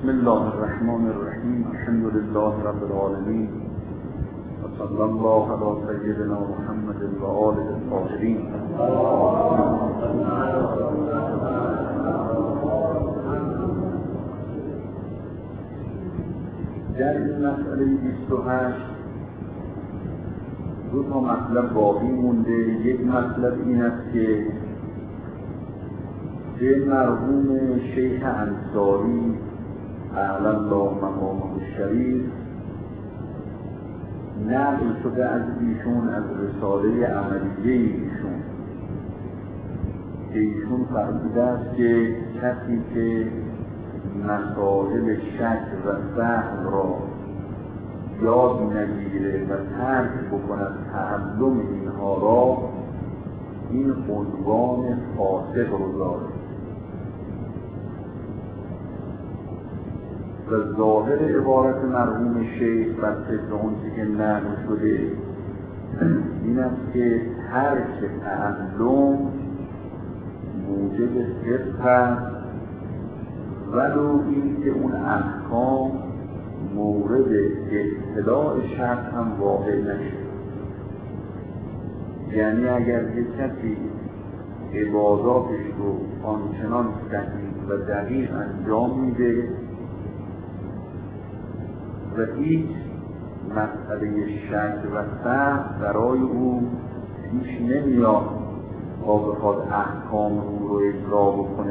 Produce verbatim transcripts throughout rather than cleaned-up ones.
بسم الله الرحمن الرحیم. الحمد لله رب العالمین و صلی الله علی سیدنا محمد و آله الطاهرین. در این مسئله بیست و هشت دو تا مطلب باقی مونده. یک مطلب این است که به مرحوم شیخ انصاری اعلی الله مقامه الشریف نقل شده از ایشون، از رساله عملیه ایشون، که ایشون فرموده است که کسی که مسائل شک و سهو را یاد نگیره و ترک بکند تعلم اینها را، این عنوان فاسق رو داره. و ظاهر عبارت مرحوم شیخ بر طبق اونچه که نقل شده این است که ترک تعلم موجب فسق است، ولو این که اون احکام مورد اطلاع شرع هم واقع نشد. یعنی اگر یک کسی عباداتش رو آنچنان صحیح و دقیق انجام میده و هیچ مسئله شک و سهو برای او پیش نمیاد تا بخواد احکام او رو اجرا بکنه،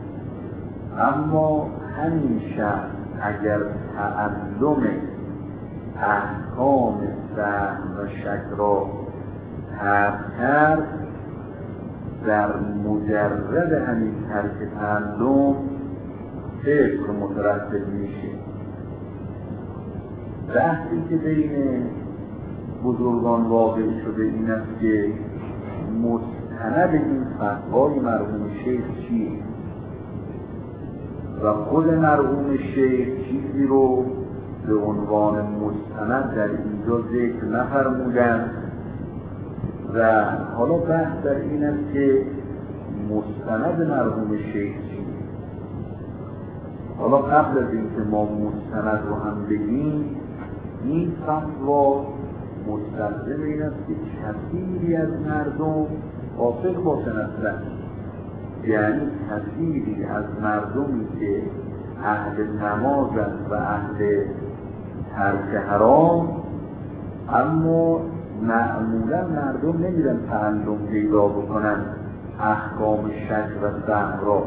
اما همین شخص اگر تعلم احکام سهو و شک را ترک کرد، در مجرد همین ترک تعلم فسق مترتب میشه. بحثی که بین بزرگان واقع شده این است که مستند این فتوای مرحوم شیخ چیه و خود مرحوم شیخ چیزی رو به عنوان مستند در اینجا ذکر نفرمودند. و حالا بحث در این است که مستند مرحوم شیخ چیه. حالا قبل از اینکه ما مستند رو هم بگیم، این فتوا مستلزم این است که کثیری از مردم فاسق باشن اصلا. یعنی کثیری از مردمی که اهل نمازند و اهل ترک حرام، اما معمولا مردم نمیرن تعلم پیدا بکنن احکام شک و سهو را.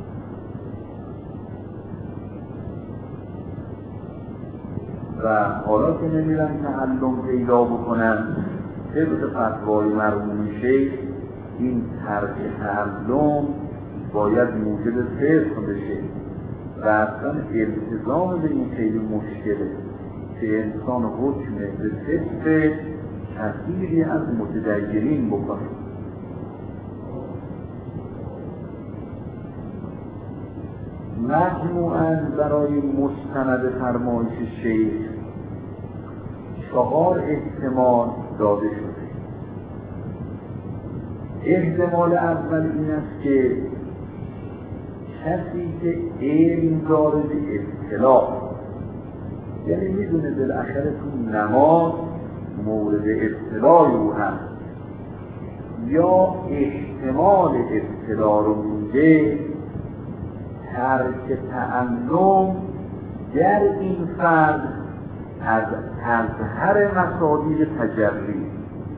و حالا که نمیرن تعلم پیدا بکنن، طبق فتوای مرحوم شیخ این ترک تعلم باید موجب فسق بشه و اصلا التزام به این خیلی مشکله که انسان حکم به فسق کثیری از متدینین بکنه. مجموعاً برای مستند فرمایش شیخ چهار احتمال داده شده. احتمال اول این است که کسی که علم داره به اطلاع، یعنی میدونه بالاخره تو نماز مورد اطلاع او هست، یا احتمال اطلاع رو میده، ترک تعلم در این فرد از اظهر مصادیق تجری.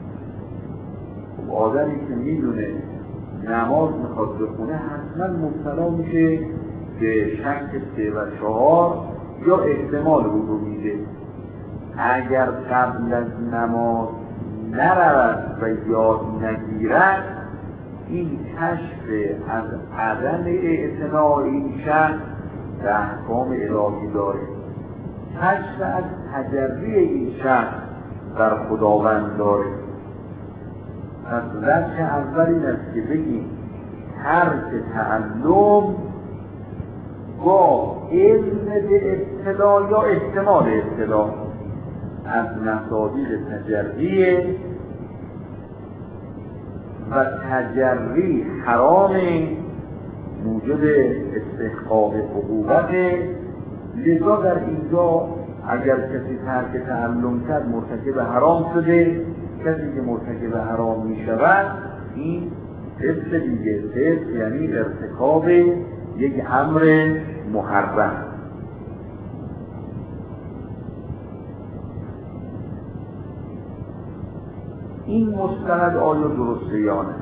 آدمی که میدونه نماز میخواد بخونه حتما مبتلا میشه به شک سه و چهار یا احتمال او رو میده. اگر قبل از نماز نرود و یاد نگیرد، این کشف از عدم اعتناع این شخص به احکام الهی داره. کشف از تجری این شخص در خداوند داره. از وجه اول این است که بگیم ترک تعلم با علم به اطلاع یا احتمال اطلاع از مصادیق تجریه و تجری حرام موجب استحقاق عقوبت، لذا در اینجا اگر کسی ترک تعلم کرد مرتکب حرام شده، کسی که مرتکب حرام می شود این فسق دیگه، فسق یعنی ارتکاب یک امر محرم. این مستند آیا درسته یا نه؟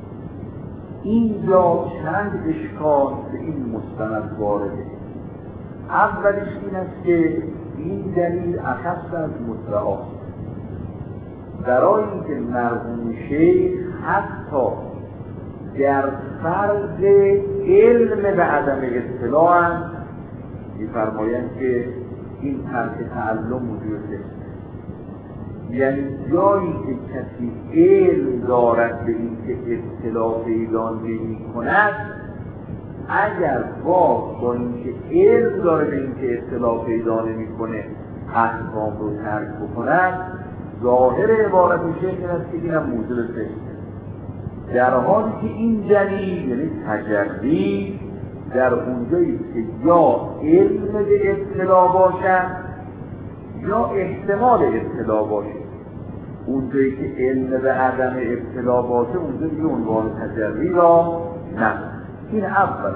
اینجا چند اشکال به این مستند وارده. اولش این است که این دلیل اخص از مدعاست، برای اینکه مرحوم شیخ حتی در فرض علم به عدم اطلاع هم می‌فرمایند که این ترک تعلم وجود داشت، یعنی جایی که کسی علم دارد به این که اطلاع پیدا نمی‌کند، اگر باز با اینکه علم داره به این که اطلاع پیدا نمی‌کنه احکام رو ترک بکند، ظاهر عبارت شیخ این است که اینم موجب فسقه، در حالی که این دلیل یعنی تجربی در اونجایی که یا علم به اطلاع باشد یا احتمال اطلاع باشه. اونجایی که علم به عدم اطلاع باشه اونجا دیگه عنوان تجربی را نه. این اولا.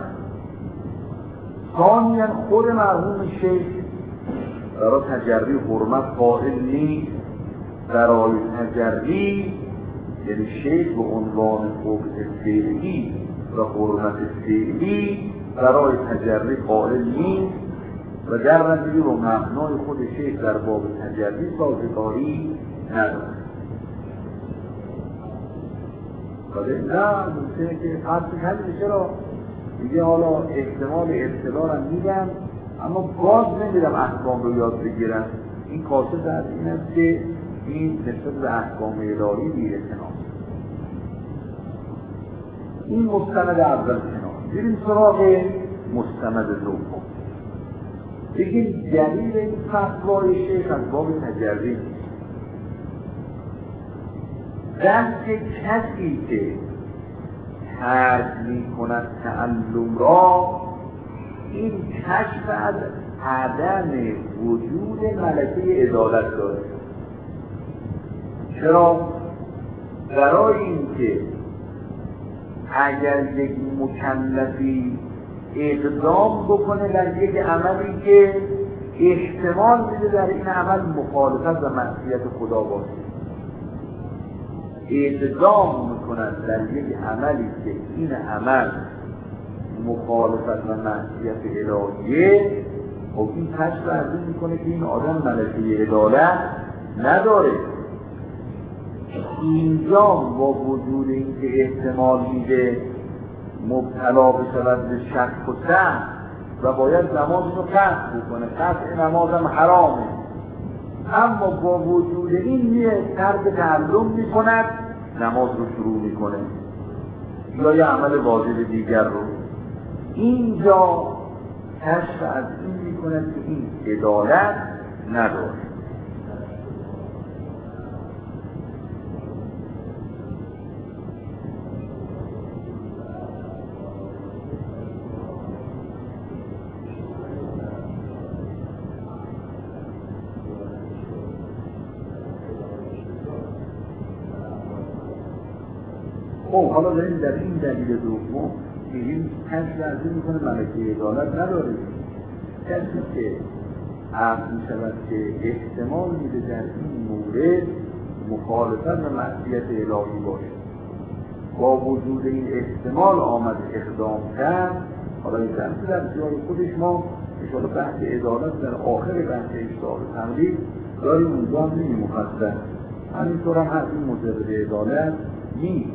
ثانیاً خود مرحوم شیخ برای تجربی حرمت قائل نیست. برای تجربی یعنی شیخ به عنوان قبح فعلی و حرمت فعلی برای تجربی قائل نیست و در نتیجه با مبنای خود شیخ در باب تجربی سازگاری نداره. ولی نه ممکنه که قصد کنید چرا دیگه حالا احتمال اطلاع را میدم اما باز نمیدم احکام رو یاد بگیرم. این قاصد از این است که این نسبت به احکام الهی بی‌اعتناست. این مستند اول کنار. بریم سراغ مستند دوم. بگیم دلیل این فتوای شیخ از باب تجربی نیست. دست کسی که ترک می‌کند تعلم را، این کشف از عدم وجود ملکه عدالت داره. چرا؟ برای اینکه اگر یک مکلفی اقدام بکنه در یک عملی که احتمال میده در این عمل مخالفت و معصیت خدا باشه، اقدام میکنند در یک عملی که این عمل مخالفت و معصیت الهیه، خب این کشف از این میکنه که این آدم ملکه عدالت نداره. اینجا با وجود این که احتمال میده مبتلا بشود به شک و سهو و باید نمازش رو قطع بکنه، قطع نمازم حرامه، اما با وجود این میه ترک تعلم میکند، نماز رو شروع میکنه یا یه عمل واجب دیگر رو. اینجا کشف از این میکند که این عدالت نداره. خب حالا داریم در این دلیل دوم میگیم کسی از این میکنه ملکه عدالت نداره. کسی که عقل میشود که احتمال میده در این مورد مخالفت و معصیت الهی باشه، با وجود این احتمال آمد اقدام کرد. حالا این درسی در جای خودش ما انشاءالله بحث عدالت در آخر بحث اشتغال تمرین داریم، اونجا هم نمی مفصل. همینطور هم هست این مجرد عدالت نیست.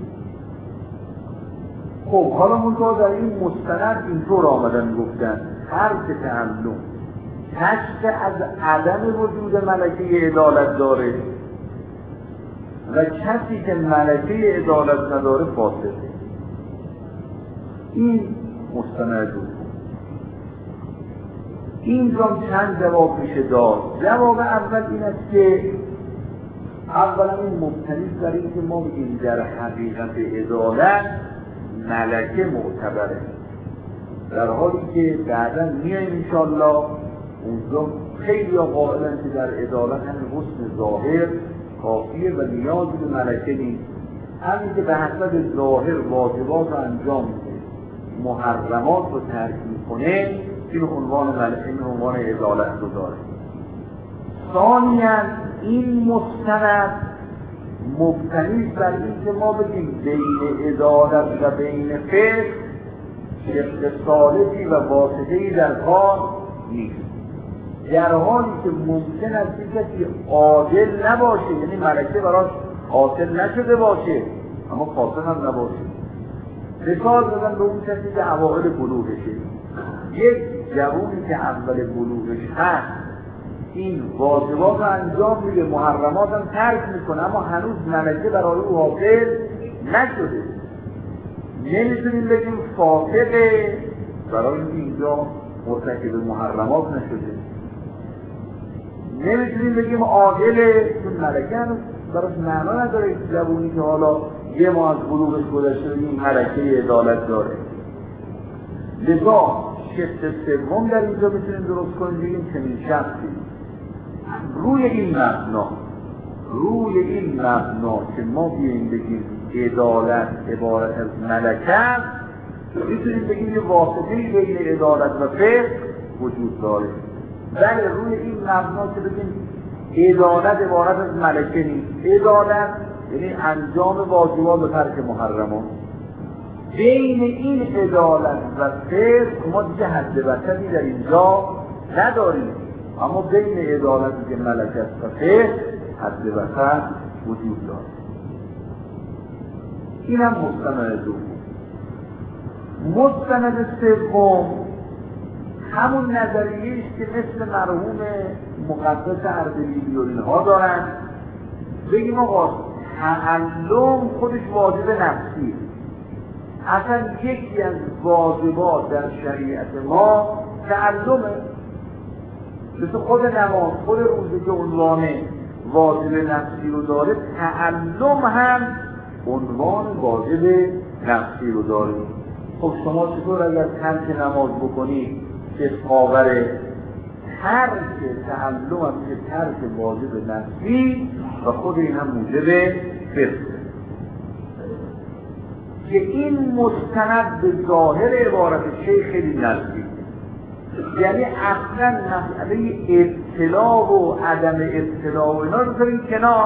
خب حالا منطقه در این مستند اینطور آمدن گفتن ترک تعلم کشف از عدم وجود ملکه عدالت داره و کسی که ملکه عدالت نداره فاسده. این مستند دوم. اینجا چند جواب میشه داد. جواب اول این است که اولا این مبتنی بر این که ما بگیم در حقیقت عدالت ملکه معتبره، در حالی که بعدا میایم انشاءالله اونجا خیلی قائلن که در عدالت همین حسن ظاهر کافیه و نیازی به ملکه نیست. همین که به حسب ظاهر واجبات رو انجام میده، محرمات رو ترک میکنه، این عنوان ملکه، این عنوان عدالت رو داره. ثانیاً این مستند مبتنی بر این که ما بگیم بین عدالت و بین فقه شق صالحی و واسطه‌ای در کار نیست، در حالی که ممکن است کسی عادل نباشه، یعنی ملکه براش حاصل نشده باشه اما فاسق هم نباشه. مثال بزن به اون کسی که اوائل بلوغشه، یک جوانی که اول بلوغش هست این واجبات رو انجام میده، محرمات هم ترک میکنه، اما هنوز ملکه برای او حاصل نشده، نمیتونیم بگیم فاسقه برای اینکه اینجا مرتکب محرمات نشده، نمیتونیم بگیم عاقله چون ملکه هنوز براش معنا نداره. جوانی که حالا یه ماه از بلوغش گذشته این ملکه عدالت داره. لذا شق سوم در اینجا میتونیم درست کنیم، بگیم چنین شخصی روی این مبنا روی این مبنا که ما بیاییم بگیم عدالت عبارت از ملکه است، میتونیم بگیم یه واسطه‌ای بین عدالت و فقه وجود داره. بله روی این مبنا که بگیم عدالت عبارت از ملکه نیست، عدالت یعنی انجام واجبات و ترک محرمات، بین این عدالت و فقه ما دیگه حد وسطی در اینجا نداریم، اما بین عدالتی که ملکه است و فقه حد وسط وجود داره. این هم مستند دوم. مستند سوم همون نظریه است که مثل مرحوم مقدس اردبیلی و اینها دارن، بگیم آقا تعلم خودش واجب نفسی، اصلا یکی از واجبات در شریعت ما تعلمه، مثل خود نماز، خود روزه که عنوان واجب نفسی رو داره، تعلم هم عنوان واجب نفسی رو داره. خب شما چطور اگر ترک نماز بکنید که خاوره ترک تعلم هم که ترک واجب نفسی و خود این هم موجب فقه، که این مستند به ظاهر عبارت شیخ خیلی نزدیک، یعنی اصلا مسئله اطلاع و عدم اطلاع و اینا رو بذاریم کنار،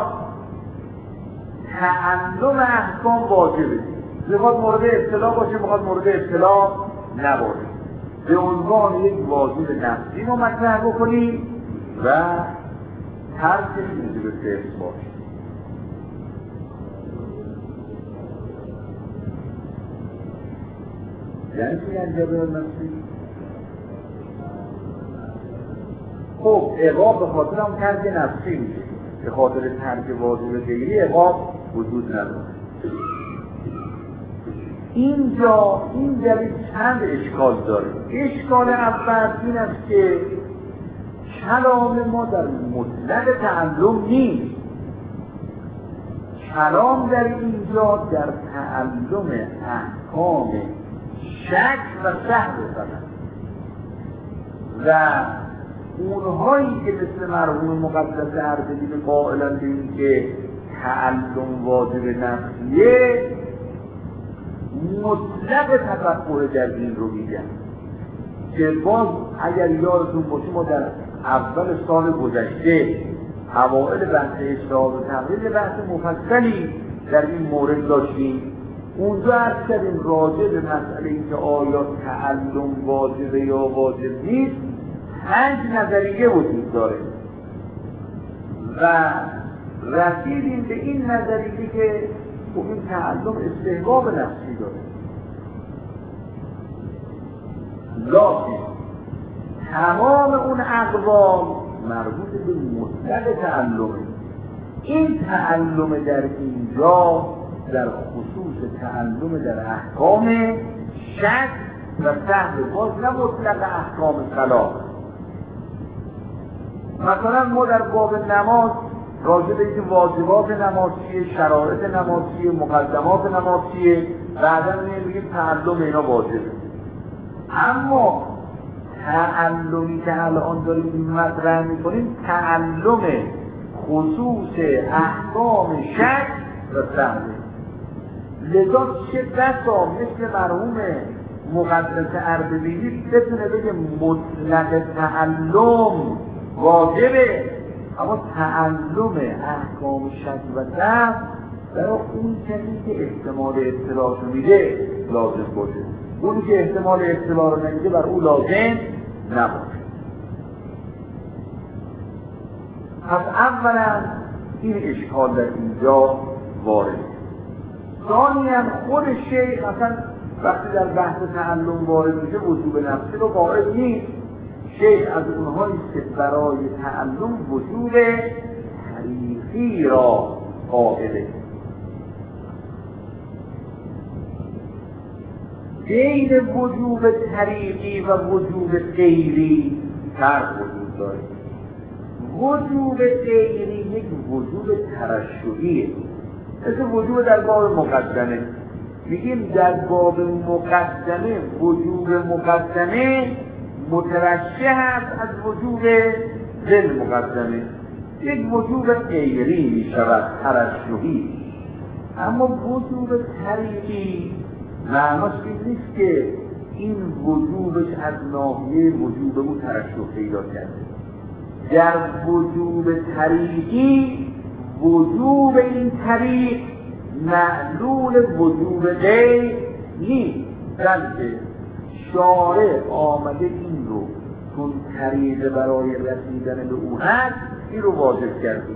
تعلم احکام واجبه، میخواد مورد اطلاع باشه میخواد مورد اطلاع نباشه، به عنوان یک واجب نفسی رو مطرح بکنیم و ترکش موجب فقه باشه. یعنی چی انجام نفسی؟ خب عقاب به خاطر هم ترک نفسی میشه، به خاطر ترک واجب غیری عقاب وجود نداره. اینجا این دلیل چند اشکال داره. اشکال اول این است که کلام ما در مطلق تعلم نیست، کلام در اینجا در تعلم احکام شک و سهو دارد و اونهایی که مثل مرحوم مقدس اردبیلی قائلند به این که تعلم واجب نفسیه، مطلق تفقه در دین رو میگن که باز اگر یادتون باشه ما در اول سال گذشته اوائل بحث اجتهاد و تقلید بحث مفصلی در این مورد داشتیم. اونجا عرض کردیم راجع به مسئله این که آیا تعلم واجبه یا واجب نیست پنج نظریه وجود داره و رسیدیم به این نظریه که این تعلم استحباب نفسی داره، لکن تمام اون اقوال مربوط به مطلق تعلمه. این تعلم در اینجا در خصوص تعلم در احکام شک و سهو، باز نه مطلق احکام صلاح. مثلا ما در باب نماز راجع به اینکه واجبات نماز چیه، شرایط نماز چیه، مقدمات نماز چیه، بعدا میگیم تعلم اینا واجبه. اما تعلمی که الان داریم مطرح میکنیم تعلم خصوص احکام شک و سهمه. لذا چه بسا مثل مرحوم مقدس اردبیلی بتونه بگه مطلق تعلم واجبه، اما تعلم احکام شک و سهم برای اون کسی که احتمال اطلاع رو میده لازم باشه، اونی که احتمال اطلاع رو نمیده بر او لازم نباشه. پس اولا این اشکال در اینجا وارد. ثانیاً خود شیخ مثلا وقتی در بحث تعلم وارد میشه وجوب نفسی رو وارد نیست. شیخ از اونهایی که برای تعلم وجوب حقیقی را قائله. بین وجوب طریقی و وجوب غیری فرق وجود داره. وجوب غیری یک وجوب ترشحیه، مثل وجوب در باب مقدمه. میگیم در باب مقدمه وجوب مقدمه مترشح است از وجوب ذل مقدمه، یک وجوب غیری میشود ترشحی. اما وجوب طریقی معناش این نیست که این وجوبش از ناحیه وجوب او ترشح پیدا کرده. در وجوب طریقی وجوب این طریق معلول وجوب غیر نیست، بلکه شارع آمده این رو چون طریق برای رسیدن به او هست این رو واجب کرده.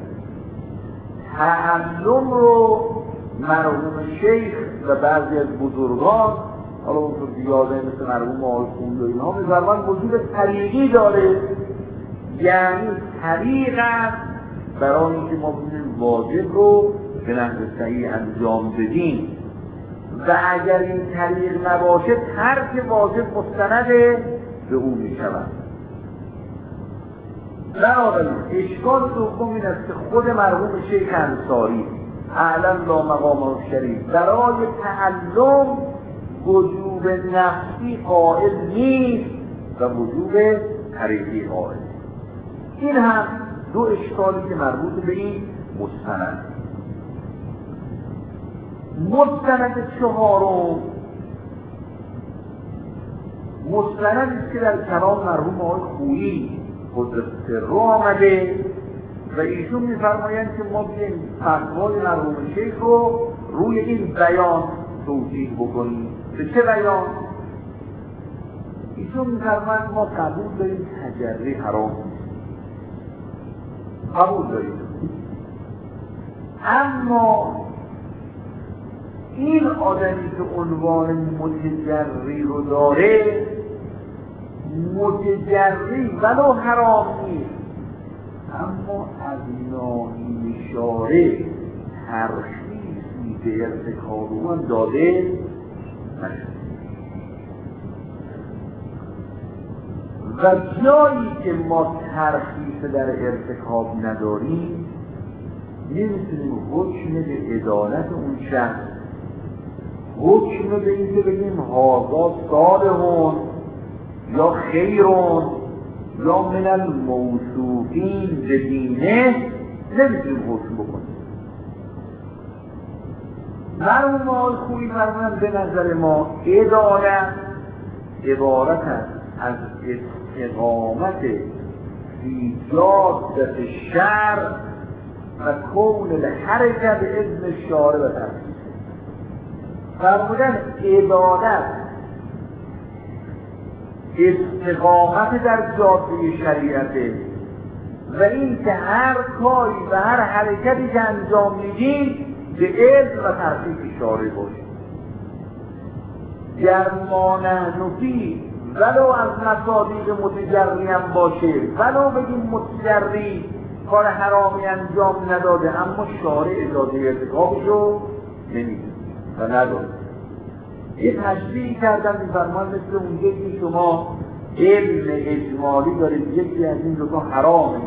تعلم رو مرحوم شیخ و بعضی از بزرگان، حالا اونطور دیاده مثل مرحوم آقای خویی و اینها می‌فرمایند وجود طریقی داره، یعنی طریق است برای اینکه ما بتونیم واجب رو به نحو صحیح انجام بدیم و اگر این طریق نباشه ترک واجب مستند به او می‌شود. بنابراین اشکال دوم این است که خود مرحوم شیخ انصاری اعلم لا مقام شریف برای تعلم وجوب نفسی قائل نیست و وجوب طریقی قائل. این هم دو اشکالی که مربوط به این مستند. مستند چهارم مستندی است که در کلام مرحوم آقای خویی قدس سره آمده و ایشون می‌فرمایند که ما بیاییم فتوای مرحوم شیخ رو روی این بیان توجیه بکنیم. به چه بیان؟ ایشون می‌فرمایند ما قبول داریم تجری حرام نیست، قبول داریم، اما این آدمی که عنوان متجری رو داره متجری ولو حرام نیست، اما از ناحیه شارع ترخیصی به ارتکاب اون داده نشد و جایی که ما ترخیص در ارتکاب نداریم نمیتونیم حکم به عدالت اون شخص، حکم به این که بگیم هازا صالحون یا خیرون یا من الموصوفین به دینه نمیتونیم حکم بکنیم. مرحوم آقای خویی فرمودند به نظر ما عدالت عبارت است از استقامت فی جادة الشرع و کون الحرکت به اذن شارع و تفسیر. فرمودن عبادت استقامت در جاده شریعته و این که هر کاری و هر حرکتی که انجام میدیم به اذن و تفسیر شارع باشه. گر ما نحن فی ولو از مصادیق متجری هم باشه، ولو بگیم متجری کار حرامی انجام نداده اما شارع اجازه ارتکابش رو نمیده و نداره. یه تشبیه کردن می‌فرمان مثل اونجایی که شما علم اجمالی دارید یکی از این دوتا حرامه،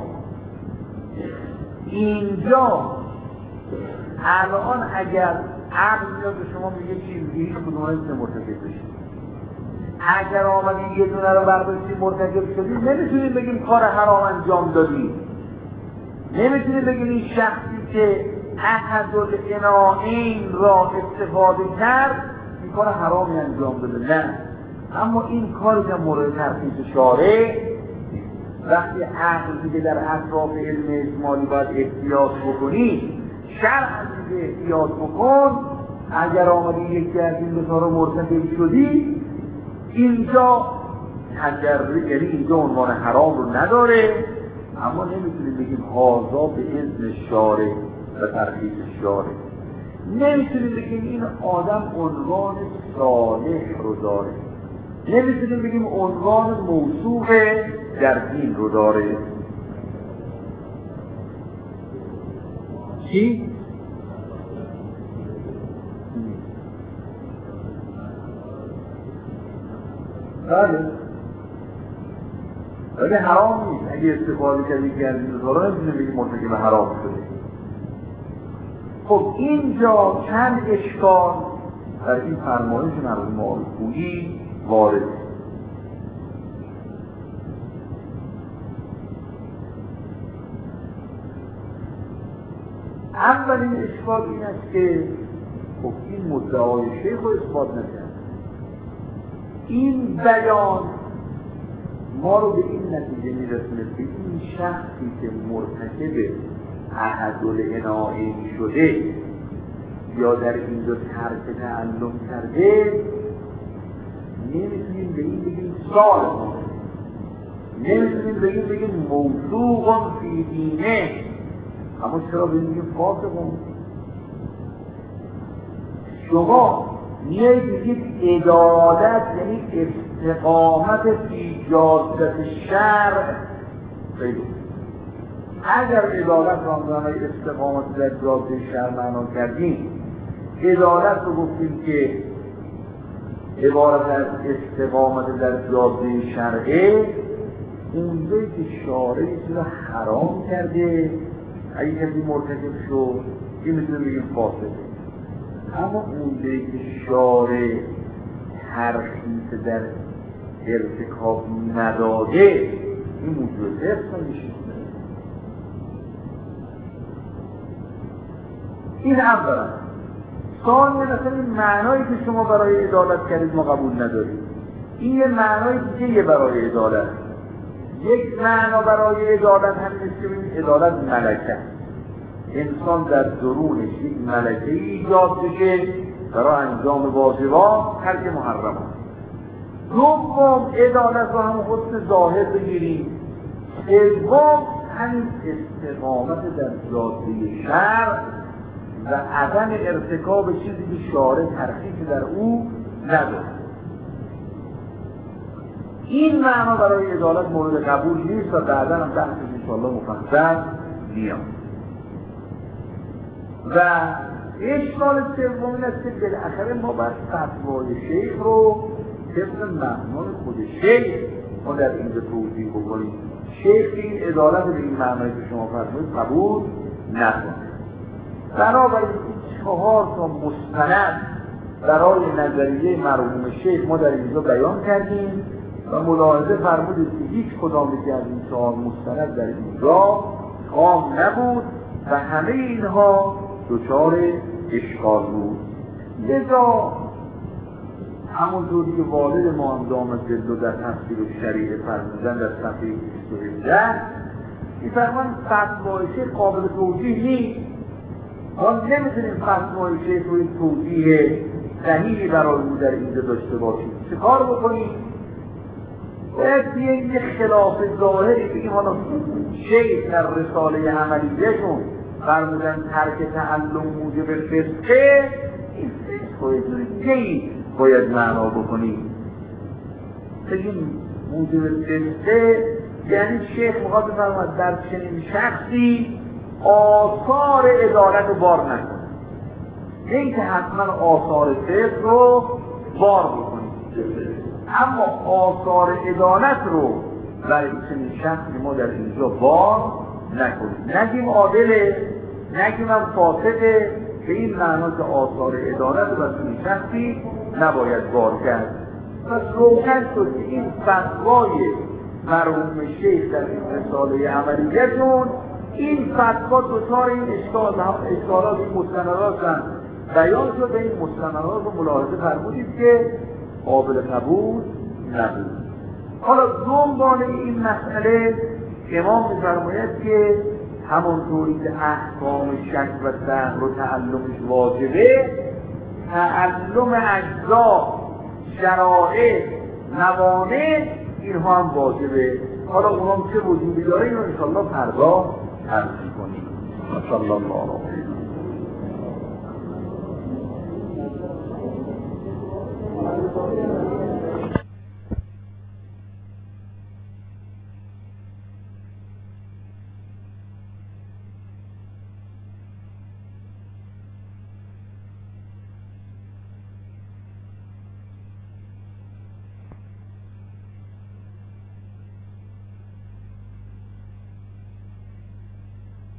اینجا الان اگر عقل میاد به شما میگه چیزی کدوم هست مرتکب بشید، اگر آمدی یه دونه رو برداشتی مرتکب شدی، نمیتونیم بگیم کار حرام انجام دادی. نمیتونیم بگیم این شخصی که احدالعناین را استفاده کرد این کار حرامی انجام داده. نه، اما این کاری که مورد ترخیص شارع، وقتی عقل دیگه در اطراف علم اجمالی باید احتیاط بکنی، شرع دیگه احتیاط بکن. اگر آمدی یکی از این دوتا رو مرتکب شدی، اینجا تجربه، یعنی اینجا عنوان حرام رو نداره، اما نمیتونیم بگیم هازا به اذن شارع و ترخیص شارع. نمیتونیم بگیم این آدم عنوان صالح رو داره، نمیتونیم بگیم عنوان موصوف در دین رو داره. چی؟ بله، ولی حرام نیست. اگه استفاده کردی که از این دوتا نمیتونیم بگیم مرتکب حرام شده. خب اینجا چند اشکال در این فرمایش مرحوم آل‌خویی وارد. اولین اشکال این است که خب این مدعای شیخ رو اثبات نکرد. این بیان ما رو به این نتیجه میرسونه که این شخصی که مرتکب احدالعناین شده یا در اینجا ترک تعلم کرده، نمیتونیم به این بگیم صالح، نمیتونیم به این بگیم موثوق فی دینه، اما چرا به این بگیم فاسق؟ شما میایید بگید عدالت یعنی استقامت فی جادة شرع. اگر عدالت را معنای استقامت در جاده شرع معنا کردیم، عدالت رو گفتیم که عبارت از استقامت در جاده شرعه، اونجایی که شارع چیز را حرام کرده اگه کسی مرتکب شد این میتونه بگیم فاسقه. اما اونجایی که شارع ترخیص در ارتکاب نداده، این موجود حفظ میشه. این اولا. ثانیاً مثلا این معنایی که شما برای عدالت کردید ما قبول نداریم. این یه معنایی دیگه یه برای عدالت. یک معنا برای عدالت هم نیست که این عدالت ملکه، انسان در درونش یک ملکه ایجاد بشه برای انجام واجبات، ترک محرمات. دوم عدالت رو هم خود ظاهر بگیریم. سوم همین استقامت در جاده شرع و عدم ارتکاب چیزی که شارع ترخیص در او نداره. این معنا برای عدالت مورد قبول نیست و بعدا هم بحثش انشاءالله مفصل میاد. و اشکال سوم این است که بالاخره ما باید فتوای شیخ رو طبق معنای خود شیخ ما در اینجا توضیح بکنیم. شیخ این عدالت به این معنایی که شما فرمودید قبول نکنه. بنابراین این چهار تا مستند برای نظریه مرحوم شیخ ما در اینجا بیان کردیم و ملاحظه فرمودید که هیچ کدام یکی از این چهار مستند در اینجا تام نبود و همه اینها دچار اشکال بود. لذا همونطوری که والد ما هم دامت جلو در تفسیر شریعه فرمودن در صفحه بیست و هفده می‌فرمایند فتوای شیخ قابل توجیه نیست. ما نمیتونیم فتوای شیخ رو این توجیه صحیحی برای او در اینجا داشته باشیم. چه کار بکنیم؟ باید بیاییم یه خلاف ظاهری بگیم حالا شیخ در رساله عملیهشون فرمودن ترک تعلم موجب فسقه، این فسق رو یه جوری دیگه‌ای باید معنا بکنیم. بگیم موجب فسقه یعنی شیخ میخواد بفرماید در چنین شخصی آثار عدالت رو بار نکنه، نه اینکه حتما آثار فسق رو بار بکنیم، اما آثار عدالت رو برای چنین شخصی ما در اینجا بار نکنیم. نگیم عادله، نگیم هم فاسقه، به این معنا که آثار عدالت رو برای چنین شخصی نباید بار کرد. پس روشن شد که این فتوای مرحوم شیخ در این رساله عملیتون، این فتوا دچار این اشکال اشکالات این مستندات هم بیان شده. این مستندات رو ملاحظه فرمودید که قابل قبول نبود. حالا دنبال این مسئله امام می‌فرماید که همونطوری که احکام شک و سهو و تعلمش واجبه، تعلم اجزا، شرائع، موانع اینها هم واجبه. حالا اونها چه وجودی داره اینو انشاءالله فردا ترجیح کنیم. صلی الله علیه و